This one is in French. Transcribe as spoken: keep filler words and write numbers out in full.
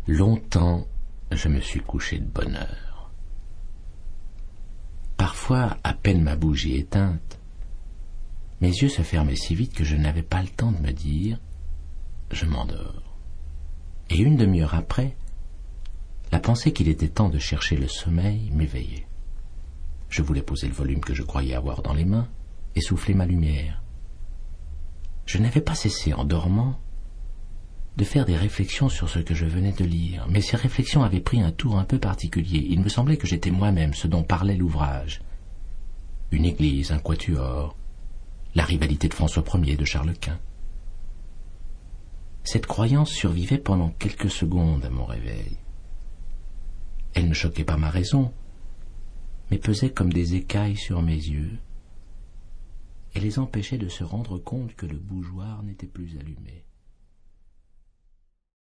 Longtemps, je me suis couché de bonne heure. Parfois, à peine ma bougie éteinte, mes yeux se fermaient si vite que je n'avais pas le temps de me dire « je m'endors ». Et une demi-heure après, la pensée qu'il était temps de chercher le sommeil m'éveillait. Je voulais poser le volume que je croyais avoir dans les mains et souffler ma lumière. Je n'avais pas cessé, en dormant, de faire des réflexions sur ce que je venais de lire, mais ces réflexions avaient pris un tour un peu particulier. Il me semblait que j'étais moi-même ce dont parlait l'ouvrage. Une église, un quatuor, la rivalité de François Ier, de Charles Quint. Cette croyance survivait pendant quelques secondes à mon réveil. Elle ne choquait pas ma raison, mais pesait comme des écailles sur mes yeux et les empêchait de se rendre compte que le bougeoir n'était plus allumé.